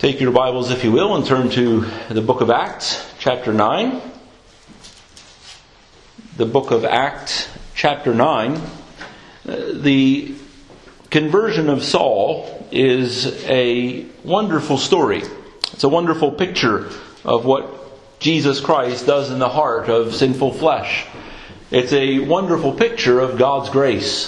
Take your Bibles, if you will, and turn to the book of Acts, chapter 9. The book of Acts, chapter 9. The conversion of Saul is a wonderful story. It's a wonderful picture of what Jesus Christ does in the heart of sinful flesh. It's a wonderful picture of God's grace.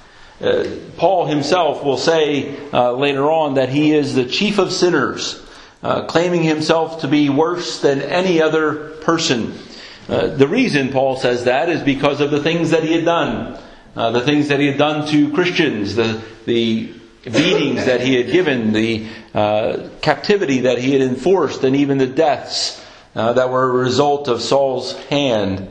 Paul himself will say later on that he is the chief of sinners, claiming himself to be worse than any other person. The reason Paul says that is because of the things that he had done. The things that he had done to Christians, the beatings that he had given, the captivity that he had enforced, and even the deaths that were a result of Saul's hand.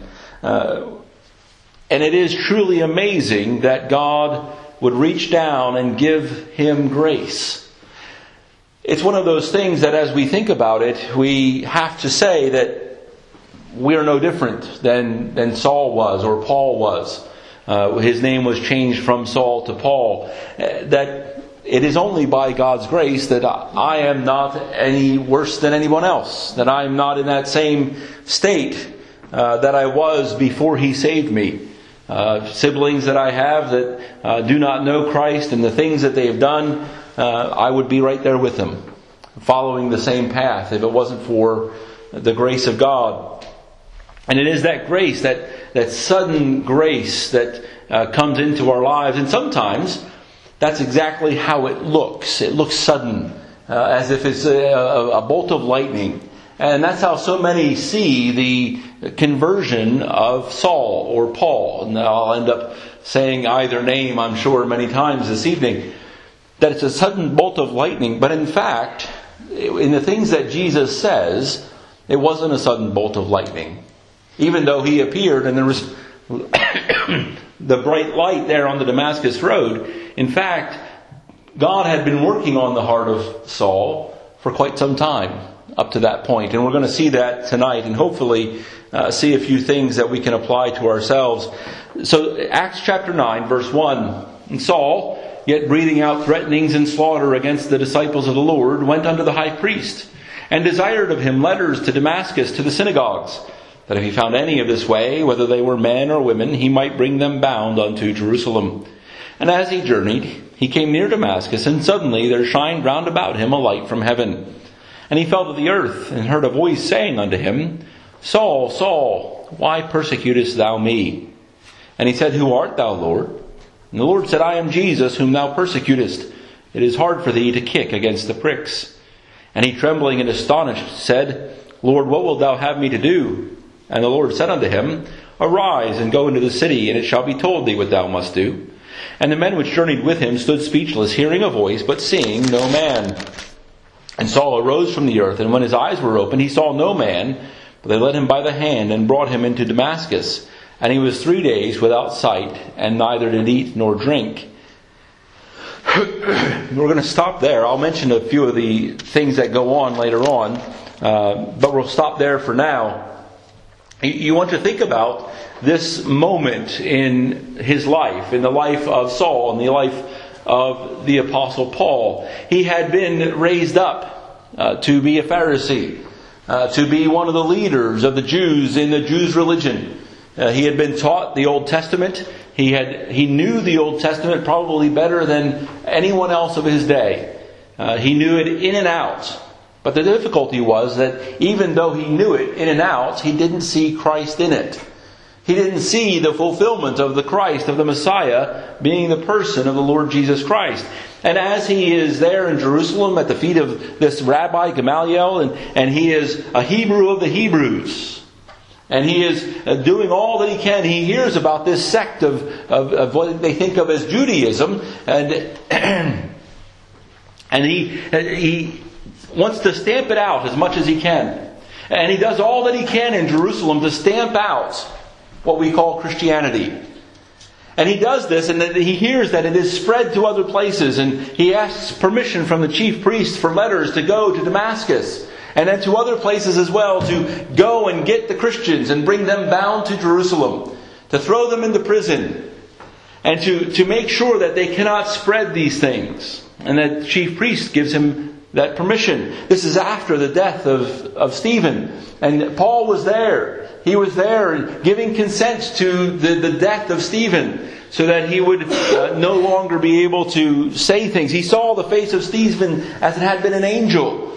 And it is truly amazing that God would reach down and give him grace. It's one of those things that as we think about it, we have to say that we are no different than Saul was or Paul was. His name was changed from Saul to Paul. That it is only by God's grace that I am not any worse than anyone else. That I am not in that same state that I was before He saved me. Siblings that I have that do not know Christ and the things that they have done, I would be right there with them, following the same path if it wasn't for the grace of God. And it is that grace, that sudden grace that comes into our lives. And sometimes that's exactly how it looks. It looks sudden, as if it's a bolt of lightning. And that's how so many see the conversion of Saul or Paul. And I'll end up saying either name, I'm sure, many times this evening. That it's a sudden bolt of lightning. But in fact, in the things that Jesus says, it wasn't a sudden bolt of lightning. Even though He appeared and there was the bright light there on the Damascus road. In fact, God had been working on the heart of Saul for quite some time. Up to that point. And we're going to see that tonight and hopefully see a few things that we can apply to ourselves. So Acts chapter 9 verse 1. And Saul, yet breathing out threatenings and slaughter against the disciples of the Lord, went unto the high priest and desired of him letters to Damascus to the synagogues, that if he found any of this way, whether they were men or women, he might bring them bound unto Jerusalem. And as he journeyed, he came near Damascus, and suddenly there shined round about him a light from heaven. And he fell to the earth, and heard a voice saying unto him, Saul, Saul, why persecutest thou me? And he said, Who art thou, Lord? And the Lord said, I am Jesus, whom thou persecutest. It is hard for thee to kick against the pricks. And he, trembling and astonished, said, Lord, what wilt thou have me to do? And the Lord said unto him, Arise, and go into the city, and it shall be told thee what thou must do. And the men which journeyed with him stood speechless, hearing a voice, but seeing no man. And Saul arose from the earth, and when his eyes were opened, he saw no man, but they led him by the hand and brought him into Damascus. And he was 3 days without sight, and neither did eat nor drink. We're going to stop there. I'll mention a few of the things that go on later on, but we'll stop there for now. You want to think about this moment in his life, in the life of Saul, in the life of the Apostle Paul. He had been raised up to be a Pharisee, to be one of the leaders of the Jews in the Jews' religion. He had been taught the Old Testament. He knew the Old Testament probably better than anyone else of his day. He knew it in and out. But the difficulty was that even though he knew it in and out, he didn't see Christ in it. He didn't see the fulfillment of the Christ, of the Messiah, being the person of the Lord Jesus Christ. And as he is there in Jerusalem at the feet of this Rabbi Gamaliel, and he is a Hebrew of the Hebrews, and he is doing all that he can, he hears about this sect of what they think of as Judaism, and he wants to stamp it out as much as he can. And he does all that he can in Jerusalem to stamp out what we call Christianity. And he does this, and he hears that it is spread to other places, and he asks permission from the chief priests for letters to go to Damascus, and then to other places as well, to go and get the Christians and bring them bound to Jerusalem, to throw them into prison, and to make sure that they cannot spread these things. And the chief priest gives him that permission. This is after the death of Stephen. And Paul was there. He was there giving consent to the death of Stephen so that he would no longer be able to say things. He saw the face of Stephen as it had been an angel.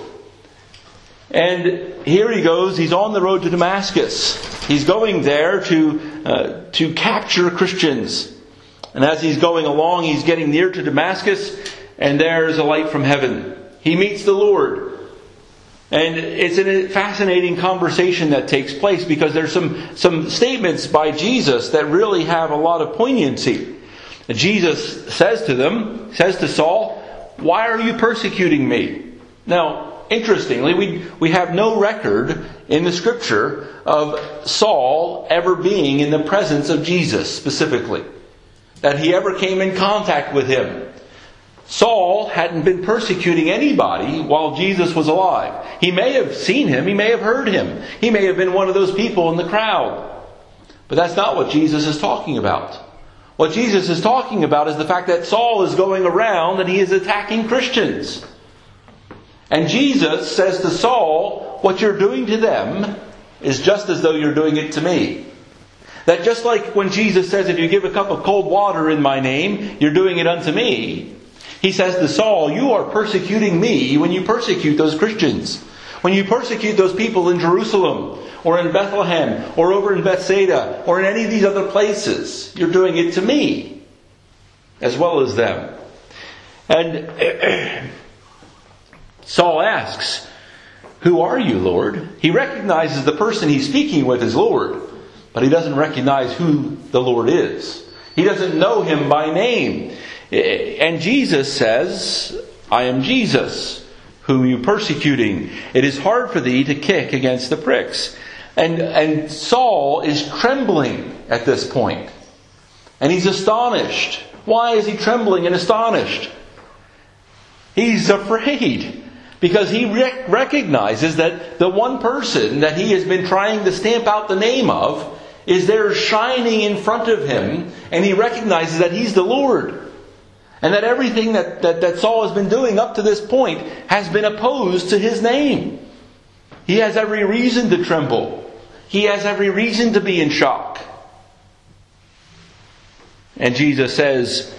And here he goes. He's on the road to Damascus. He's going there to capture Christians. And as he's going along, he's getting near to Damascus, and there's a light from heaven. He meets the Lord. And it's a fascinating conversation that takes place because there's some statements by Jesus that really have a lot of poignancy. Jesus says to Saul, "Why are you persecuting me?" Now, interestingly, we have no record in the Scripture of Saul ever being in the presence of Jesus specifically, that he ever came in contact with him. Saul hadn't been persecuting anybody while Jesus was alive. He may have seen him, he may have heard him, he may have been one of those people in the crowd. But that's not what Jesus is talking about. What Jesus is talking about is the fact that Saul is going around and he is attacking Christians. And Jesus says to Saul, what you're doing to them is just as though you're doing it to me. That just like when Jesus says, if you give a cup of cold water in my name, you're doing it unto me. He says to Saul, you are persecuting me when you persecute those Christians. When you persecute those people in Jerusalem, or in Bethlehem, or over in Bethsaida, or in any of these other places, you're doing it to me, as well as them. And Saul asks, who are you, Lord? He recognizes the person he's speaking with is Lord, but he doesn't recognize who the Lord is. He doesn't know him by name. And Jesus says, I am Jesus, whom you persecuting. It is hard for thee to kick against the pricks. And Saul is trembling at this point. And he's astonished. Why is he trembling and astonished? He's afraid. Because he recognizes that the one person that he has been trying to stamp out the name of is there shining in front of him. And he recognizes that he's the Lord. And that everything that Saul has been doing up to this point has been opposed to his name. He has every reason to tremble. He has every reason to be in shock. And Jesus says,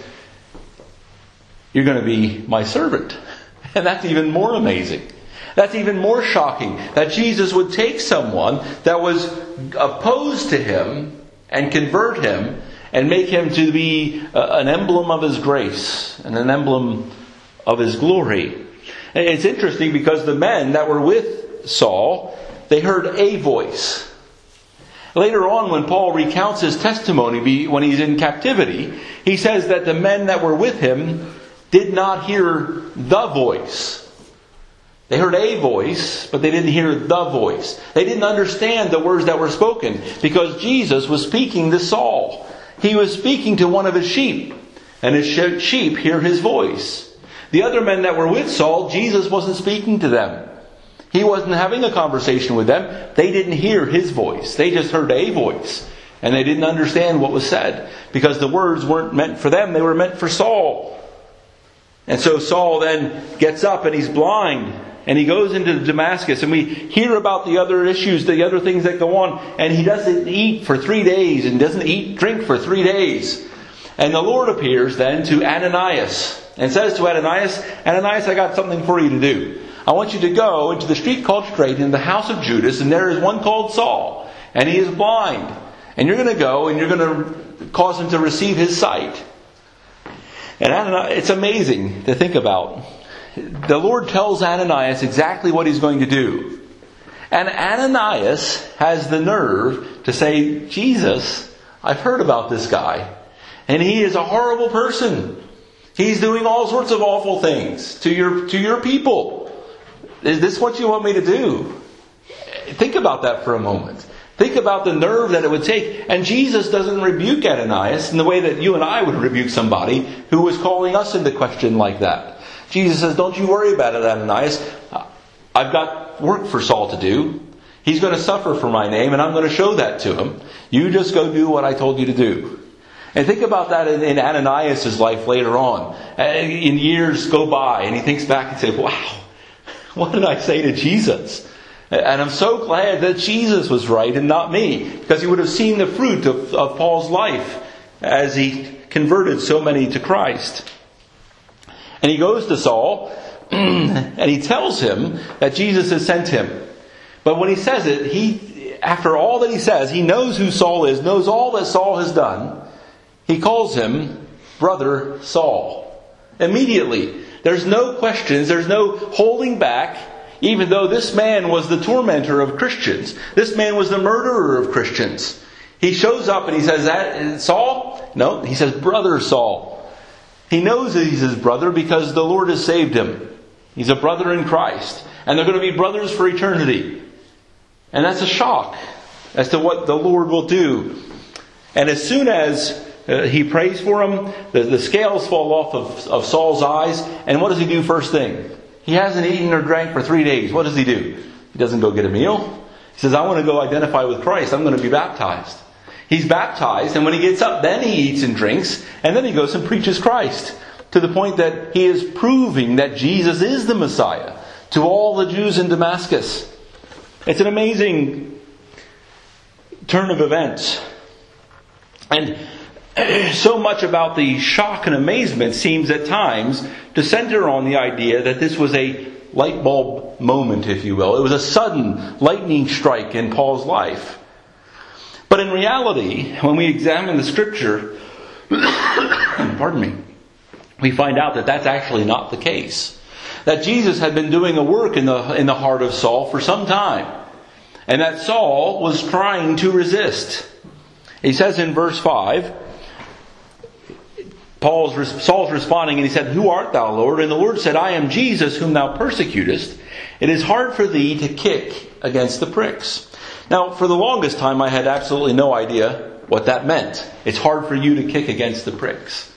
you're going to be my servant. And that's even more amazing. That's even more shocking. That Jesus would take someone that was opposed to him and convert him and make him to be an emblem of his grace and an emblem of his glory. And it's interesting because the men that were with Saul, they heard a voice. Later on, when Paul recounts his testimony when he's in captivity, he says that the men that were with him did not hear the voice. They heard a voice, but they didn't hear the voice. They didn't understand the words that were spoken because Jesus was speaking to Saul. He was speaking to one of his sheep, and his sheep hear his voice. The other men that were with Saul, Jesus wasn't speaking to them. He wasn't having a conversation with them. They didn't hear his voice. They just heard a voice, and they didn't understand what was said because the words weren't meant for them. They were meant for Saul. And so Saul then gets up and he's blind. And he goes into Damascus, and we hear about the other issues, the other things that go on. And he doesn't eat for 3 days and doesn't drink for 3 days. And the Lord appears then to Ananias and says to Ananias, Ananias, I got something for you to do. I want you to go into the street called Straight in the house of Judas, and there is one called Saul, and he is blind. And you're going to go and you're going to cause him to receive his sight. And Ananias, it's amazing to think about. The Lord tells Ananias exactly what he's going to do. And Ananias has the nerve to say, Jesus, I've heard about this guy. And he is a horrible person. He's doing all sorts of awful things to your people. Is this what you want me to do? Think about that for a moment. Think about the nerve that it would take. And Jesus doesn't rebuke Ananias in the way that you and I would rebuke somebody who was calling us into question like that. Jesus says, don't you worry about it, Ananias. I've got work for Saul to do. He's going to suffer for my name, and I'm going to show that to him. You just go do what I told you to do. And think about that in Ananias' life later on. And years go by, and he thinks back and says, wow, What did I say to Jesus? And I'm so glad that Jesus was right and not me, because he would have seen the fruit of Paul's life as he converted so many to Christ. And he goes to Saul and he tells him that Jesus has sent him. But when he says it, after all that he says, he knows who Saul is, knows all that Saul has done. He calls him Brother Saul. Immediately. There's no questions, there's no holding back. Even though this man was the tormentor of Christians. This man was the murderer of Christians. He shows up and he says, "That Saul?" No, he says, "Brother Saul." He knows that he's his brother because the Lord has saved him. He's a brother in Christ. And they're going to be brothers for eternity. And that's a shock as to what the Lord will do. And as soon as he prays for him, the scales fall off of Saul's eyes. And what does he do first thing? He hasn't eaten or drank for 3 days. What does he do? He doesn't go get a meal. He says, "I want to go identify with Christ. I'm going to be baptized." He's baptized, and when he gets up, then he eats and drinks, and then he goes and preaches Christ, to the point that he is proving that Jesus is the Messiah to all the Jews in Damascus. It's an amazing turn of events. And so much about the shock and amazement seems at times to center on the idea that this was a light bulb moment, if you will. It was a sudden lightning strike in Paul's life. But in reality, when we examine the Scripture, pardon me, we find out that that's actually not the case. That Jesus had been doing a work in the heart of Saul for some time. And that Saul was trying to resist. He says in verse 5, Saul's responding and he said, "Who art thou, Lord?" And the Lord said, "I am Jesus whom thou persecutest. It is hard for thee to kick against the pricks." Now, for the longest time I had absolutely no idea what that meant. It's hard for you to kick against the pricks.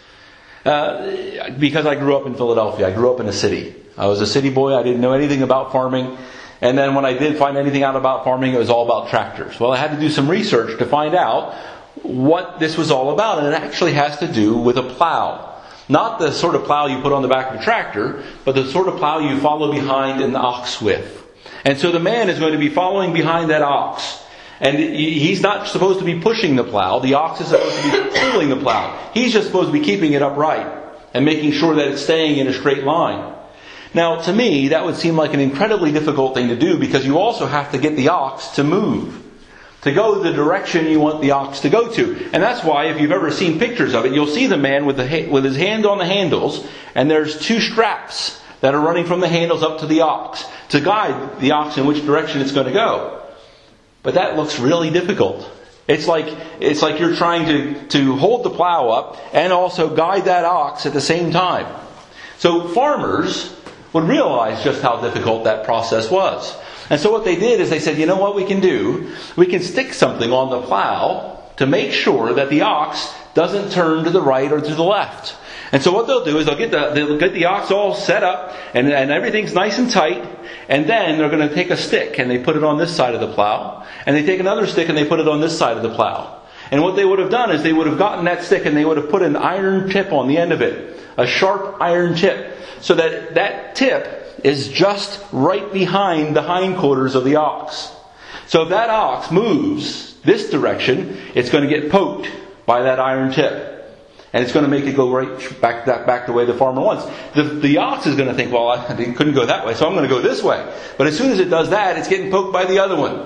Because I grew up in Philadelphia. I grew up in a city. I was a city boy. I didn't know anything about farming. And then when I did find anything out about farming, it was all about tractors. Well, I had to do some research to find out what this was all about. And it actually has to do with a plow. Not the sort of plow you put on the back of a tractor, but the sort of plow you follow behind an ox with. And so the man is going to be following behind that ox. And he's not supposed to be pushing the plow. The ox is supposed to be pulling the plow. He's just supposed to be keeping it upright and making sure that it's staying in a straight line. Now, to me, that would seem like an incredibly difficult thing to do, because you also have to get the ox to move, to go the direction you want the ox to go to. And that's why, if you've ever seen pictures of it, you'll see the man with his hand on the handles, and there's 2 straps that are running from the handles up to the ox to guide the ox in which direction it's going to go. But that looks really difficult. It's like you're trying to hold the plow up and also guide that ox at the same time. So farmers would realize just how difficult that process was. And so what they did is they said, "You know what we can do? We can stick something on the plow to make sure that the ox doesn't turn to the right or to the left." And so what they'll do is they'll get the ox all set up and everything's nice and tight. And then they're going to take a stick and they put it on this side of the plow. And they take another stick and they put it on this side of the plow. And what they would have done is they would have gotten that stick and they would have put an iron tip on the end of it. A sharp iron tip. So that tip is just right behind the hindquarters of the ox. So if that ox moves this direction, it's going to get poked by that iron tip. And it's going to make it go right back the way the farmer wants. The ox is going to think, well, I couldn't go that way, so I'm going to go this way. But as soon as it does that, it's getting poked by the other one.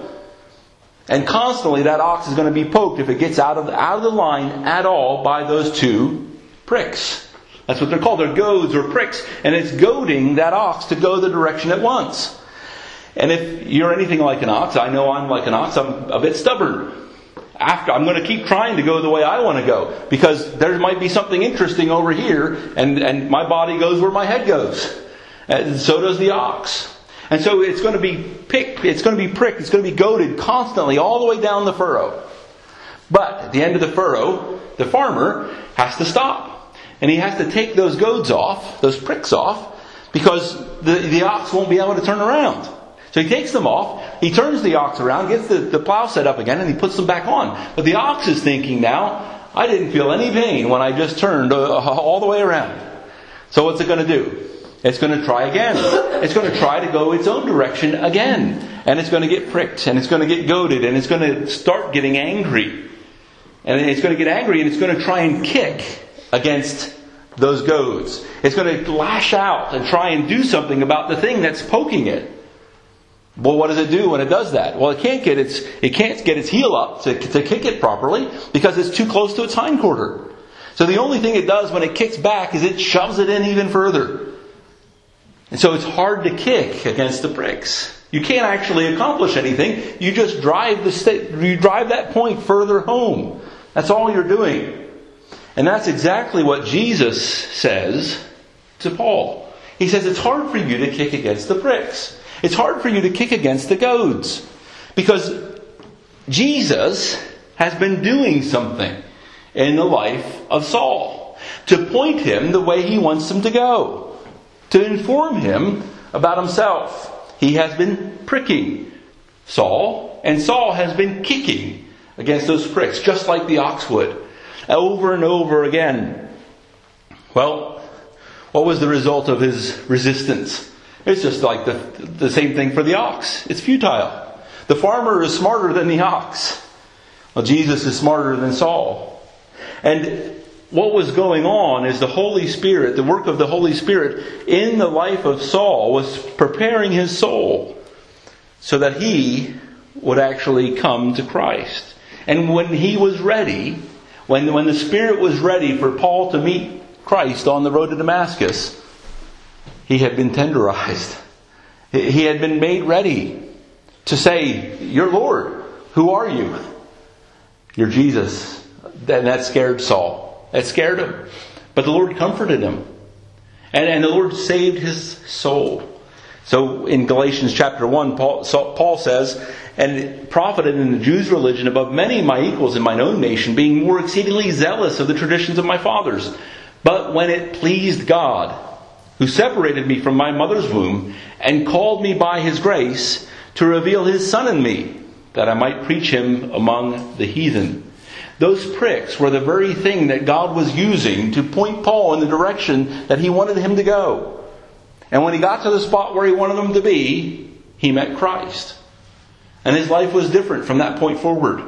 And constantly that ox is going to be poked if it gets out of the line at all by those 2 pricks. That's what they're called. They're goads or pricks. And it's goading that ox to go the direction it wants. And if you're anything like an ox, I know I'm like an ox, I'm a bit stubborn. I'm going to keep trying to go the way I want to go, because there might be something interesting over here, and my body goes where my head goes. And so does the ox. And so it's going to be pricked, it's going to be goaded constantly all the way down the furrow. But at the end of the furrow, the farmer has to stop. And he has to take those goads off, those pricks off, because the ox won't be able to turn around. So he takes them off, he turns the ox around, gets the plow set up again, and he puts them back on. But the ox is thinking now, I didn't feel any pain when I just turned all the way around. So what's it going to do? It's going to try again. It's going to try to go its own direction again. And it's going to get pricked, and it's going to get goaded, and it's going to start getting angry. And it's going to get angry, and it's going to try and kick against those goads. It's going to lash out and try and do something about the thing that's poking it. Well, what does it do when it does that? Well, it can't get its heel up to kick it properly because it's too close to its hindquarter. So the only thing it does when it kicks back is it shoves it in even further. And so it's hard to kick against the pricks. You can't actually accomplish anything. You just drive that point further home. That's all you're doing. And that's exactly what Jesus says to Paul. He says it's hard for you to kick against the pricks. It's hard for you to kick against the goads. Because Jesus has been doing something in the life of Saul to point him the way he wants him to go. To inform him about himself. He has been pricking Saul, and Saul has been kicking against those pricks, just like the ox would, over and over again. Well, what was the result of his resistance? It's just like the same thing for the ox. It's futile. The farmer is smarter than the ox. Well, Jesus is smarter than Saul. And what was going on is the Holy Spirit, the work of the Holy Spirit in the life of Saul was preparing his soul so that he would actually come to Christ. And when he was ready, when the Spirit was ready for Paul to meet Christ on the road to Damascus, he had been tenderized. He had been made ready to say, "You're Lord. Who are you?" "You're Jesus." And that scared Saul. That scared him. But the Lord comforted him. And the Lord saved his soul. So in Galatians chapter 1, Paul says, "And profited in the Jews' religion above many of my equals in mine own nation, being more exceedingly zealous of the traditions of my fathers. But when it pleased God, who separated me from my mother's womb, and called me by his grace, to reveal his Son in me, that I might preach him among the heathen." Those pricks were the very thing that God was using to point Paul in the direction that he wanted him to go. And when he got to the spot where he wanted him to be, he met Christ. And his life was different from that point forward.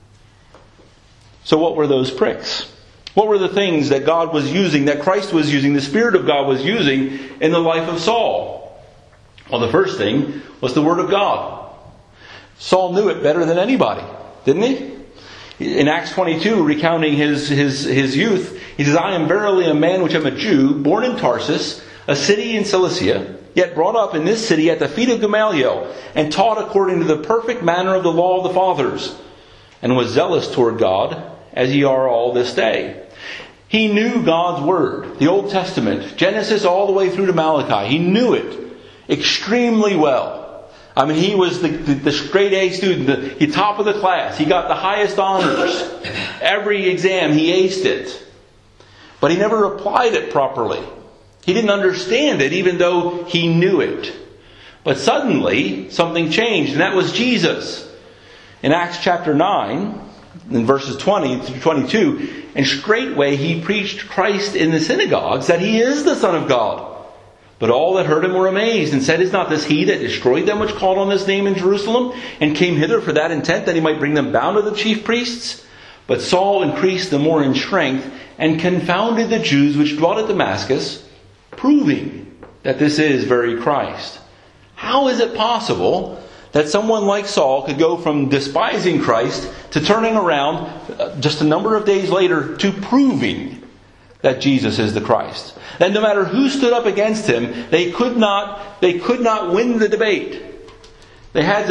So what were those pricks? What were the things that God was using, that Christ was using, the Spirit of God was using in the life of Saul? Well, the first thing was the Word of God. Saul knew it better than anybody, didn't he? In Acts 22, recounting his youth, he says, "I am verily a man which am a Jew, born in Tarsus, a city in Cilicia, yet brought up in this city at the feet of Gamaliel, and taught according to the perfect manner of the law of the fathers, and was zealous toward God, as ye are all this day." He knew God's Word, the Old Testament, Genesis all the way through to Malachi. He knew it extremely well. I mean, he was the straight A student, the top of the class. He got the highest honors. Every exam, he aced it. But he never applied it properly. He didn't understand it, even though he knew it. But suddenly, something changed, and that was Jesus. In Acts chapter 9, in verses 20 through 22, "And straightway he preached Christ in the synagogues, that he is the Son of God. But all that heard him were amazed, and said, Is not this he that destroyed them which called on this name in Jerusalem, and came hither for that intent, that he might bring them bound to the chief priests? But Saul increased the more in strength, and confounded the Jews which dwelt at Damascus, proving that this is very Christ." How is it possible that someone like Saul could go from despising Christ to turning around just a number of days later to proving that Jesus is the Christ? That no matter who stood up against him, they could not win the debate. They had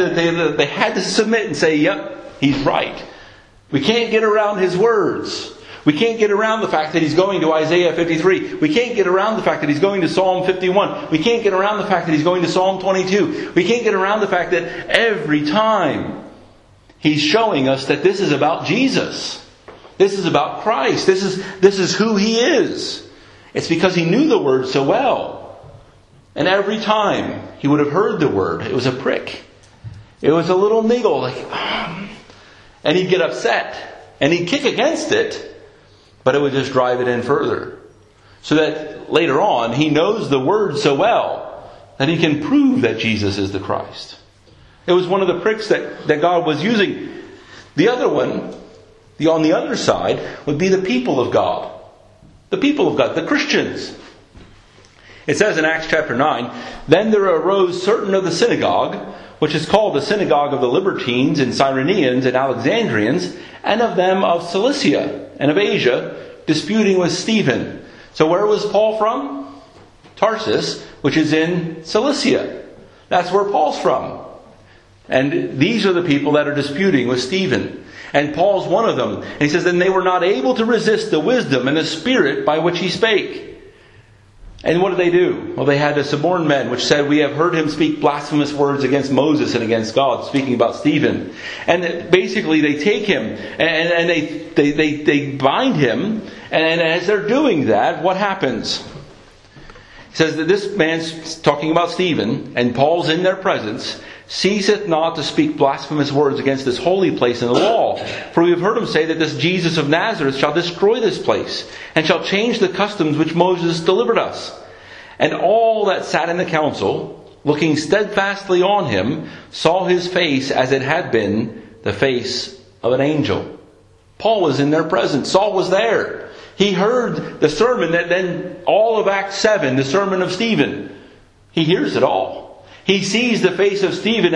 to submit and say, "Yep, he's right." We can't get around his words. We can't get around the fact that he's going to Isaiah 53. We can't get around the fact that he's going to Psalm 51. We can't get around the fact that he's going to Psalm 22. We can't get around the fact that every time he's showing us that this is about Jesus. This is about Christ. This is who he is. It's because he knew the Word so well. And every time he would have heard the Word, it was a prick. It was a little niggle. And he'd get upset. And he'd kick against it. But it would just drive it in further. so that later on he knows the Word so well that he can prove that Jesus is the Christ. It was one of the pricks that God was using. The other one, on the other side, would be the people of God. The people of God, the Christians. It says in Acts chapter 9, "Then there arose certain of the synagogue, which is called the synagogue of the Libertines and Cyrenians and Alexandrians, and of them of Cilicia and of Asia, disputing with Stephen." So where was Paul from? Tarsus, which is in Cilicia. That's where Paul's from. And these are the people that are disputing with Stephen. And Paul's one of them. And he says, "Then they were not able to resist the wisdom and the spirit by which he spake." And what did they do? Well, they had the suborned men, which said, "We have heard him speak blasphemous words against Moses and against God," speaking about Stephen. And basically they take him and they bind him. And as they're doing that, what happens? He says that this man's talking about Stephen, and Paul's in their presence, "ceaseth not to speak blasphemous words against this holy place and the wall. For we have heard him say that this Jesus of Nazareth shall destroy this place, and shall change the customs which Moses delivered us." And all that sat in the council, looking steadfastly on him, saw his face as it had been the face of an angel. Paul was in their presence. Saul was there. He heard the sermon that then all of Acts 7, the sermon of Stephen. He hears it all. He sees the face of Stephen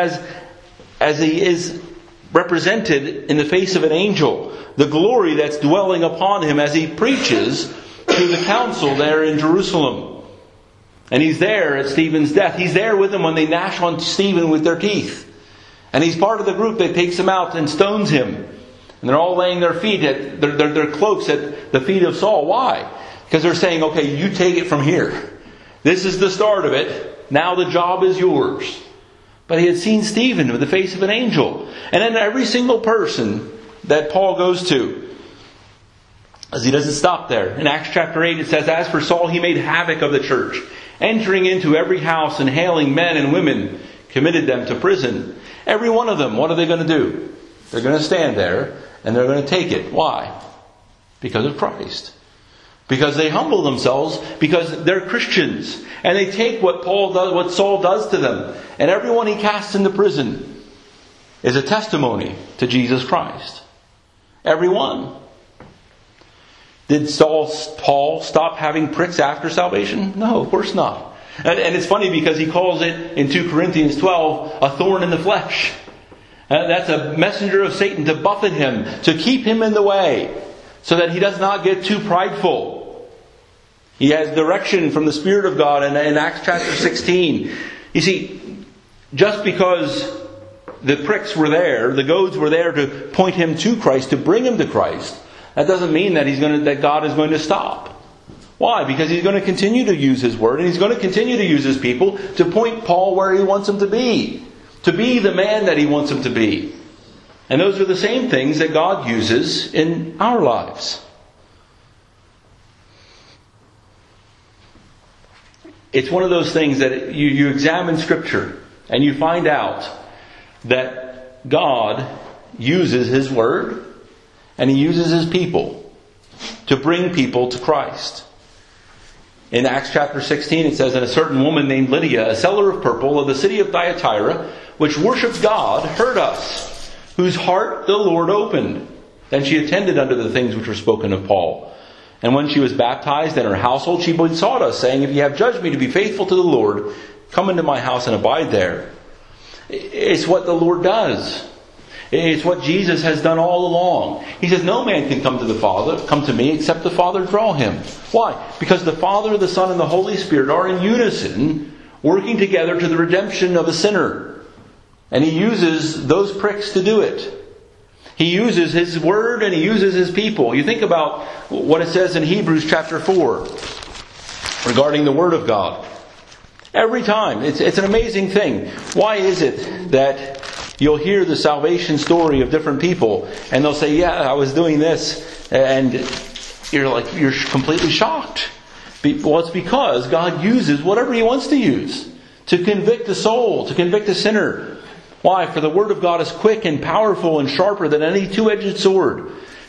as he is represented in the face of an angel. The glory that's dwelling upon him as he preaches to the council there in Jerusalem. And he's there at Stephen's death. He's there with them when they gnash on Stephen with their teeth. And he's part of the group that takes him out and stones him. And they're all laying their cloaks at the feet of Saul. Why? Because they're saying, "Okay, you take it from here. This is the start of it. Now the job is yours." But he had seen Stephen with the face of an angel. And then every single person that Paul goes to, as he doesn't stop there. In Acts chapter 8 it says, "As for Saul, he made havoc of the church, entering into every house and hailing men and women, committed them to prison." Every one of them, what are they going to do? They're going to stand there and they're going to take it. Why? Because of Christ. Because they humble themselves, because they're Christians. And they take what Saul does to them. And everyone he casts into prison is a testimony to Jesus Christ. Everyone. Did Paul stop having pricks after salvation? No, of course not. And it's funny because he calls it in 2 Corinthians 12 a thorn in the flesh. That's a messenger of Satan to buffet him, to keep him in the way, so that he does not get too prideful. He has direction from the Spirit of God in Acts chapter 16. You see, just because the pricks were there, the goads were there to point him to Christ, to bring him to Christ, that doesn't mean that God is going to stop. Why? Because He's going to continue to use His Word, and He's going to continue to use His people to point Paul where He wants him to be the man that He wants him to be. And those are the same things that God uses in our lives. It's one of those things that you examine Scripture and you find out that God uses His Word and He uses His people to bring people to Christ. In Acts chapter 16 it says, "And a certain woman named Lydia, a seller of purple of the city of Thyatira, which worshipped God, heard us, whose heart the Lord opened. Then she attended unto the things which were spoken of Paul. And when she was baptized in her household, she besought us, saying, If ye have judged me to be faithful to the Lord, come into my house and abide there." It's what the Lord does. It's what Jesus has done all along. He says, "No man can come to me, except the Father draw him." Why? Because the Father, the Son, and the Holy Spirit are in unison, working together to the redemption of a sinner. And He uses those pricks to do it. He uses His Word and He uses His people. You think about what it says in Hebrews chapter 4 regarding the Word of God. Every time. It's an amazing thing. Why is it that you'll hear the salvation story of different people and they'll say, "Yeah, I was doing this," and you're completely shocked. Well, it's because God uses whatever He wants to use to convict the soul, to convict the sinner. Why? For the Word of God is quick and powerful and sharper than any two-edged sword,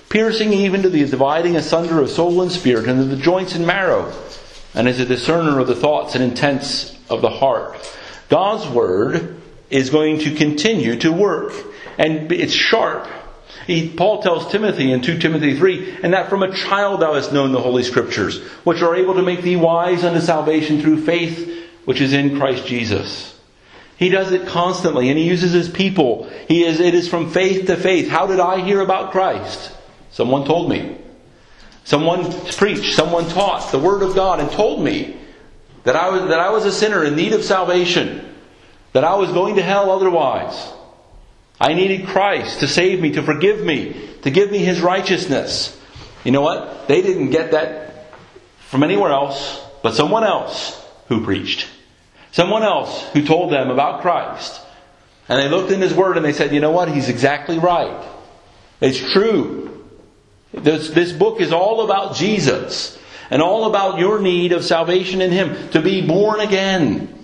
piercing even to the dividing asunder of soul and spirit, and of the joints and marrow, and is a discerner of the thoughts and intents of the heart. God's Word is going to continue to work, and it's sharp. Paul tells Timothy in 2 Timothy 3, and that from a child thou hast known the Holy Scriptures, which are able to make thee wise unto salvation through faith, which is in Christ Jesus. He does it constantly, and he uses his people. It is from faith to faith. How did I hear about Christ? Someone told me. Someone preached, someone taught the Word of God and told me that I was a sinner in need of salvation, that I was going to hell otherwise. I needed Christ to save me, to forgive me, to give me His righteousness. You know what? They didn't get that from anywhere else, but someone else who preached. Someone else who told them about Christ. And they looked in His Word and they said, you know what? He's exactly right. It's true. This book is all about Jesus and all about your need of salvation in Him, to be born again.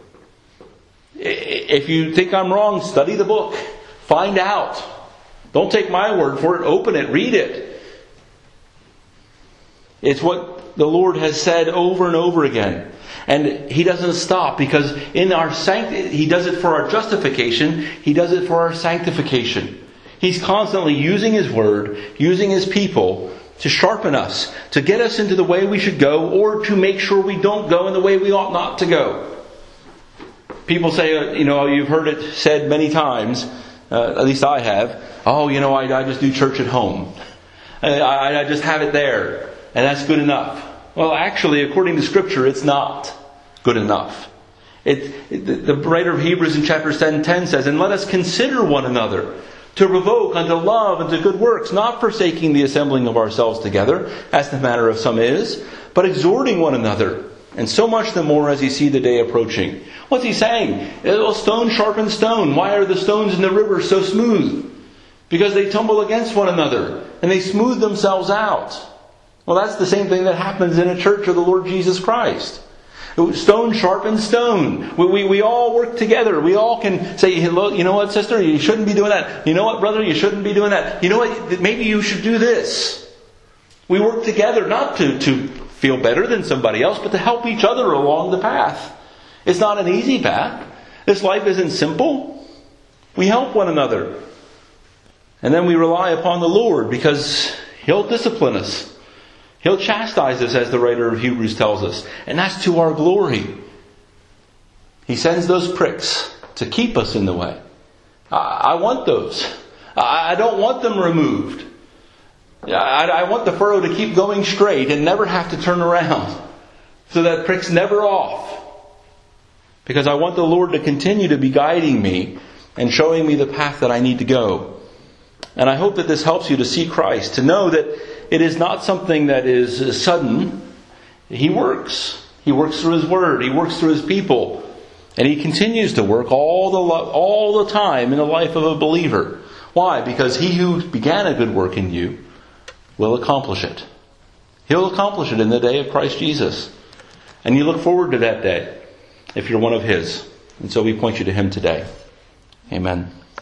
If you think I'm wrong, study the book. Find out. Don't take my word for it. Open it. Read it. It's what the Lord has said over and over again. And He doesn't stop, because in our He does it for our justification. He does it for our sanctification. He's constantly using His Word, using His people to sharpen us, to get us into the way we should go, or to make sure we don't go in the way we ought not to go. People say, you've heard it said many times, at least I have, I just do church at home. I just have it there, and that's good enough. Well, actually, according to Scripture, it's not good enough. The writer of Hebrews in chapter 10 says, and let us consider one another, to provoke unto love and to good works, not forsaking the assembling of ourselves together, as the manner of some is, but exhorting one another, and so much the more as ye see the day approaching. What's he saying? Stone sharpens stone. Why are the stones in the river so smooth? Because they tumble against one another, and they smooth themselves out. Well, that's the same thing that happens in a church of the Lord Jesus Christ. Stone sharpens stone. We all work together. We all can say, "Look, you know what, sister? You shouldn't be doing that. You know what, brother? You shouldn't be doing that. You know what? Maybe you should do this." We work together not to feel better than somebody else, but to help each other along the path. It's not an easy path. This life isn't simple. We help one another. And then we rely upon the Lord, because He'll discipline us. He'll chastise us, as the writer of Hebrews tells us. And that's to our glory. He sends those pricks to keep us in the way. I want those. I don't want them removed. I want the furrow to keep going straight and never have to turn around, so that prick's never off. Because I want the Lord to continue to be guiding me and showing me the path that I need to go. And I hope that this helps you to see Christ, to know that it is not something that is sudden. He works. He works through His Word. He works through His people. And He continues to work all the time in the life of a believer. Why? Because He who began a good work in you will accomplish it. He'll accomplish it in the day of Christ Jesus. And you look forward to that day if you're one of His. And so we point you to Him today. Amen.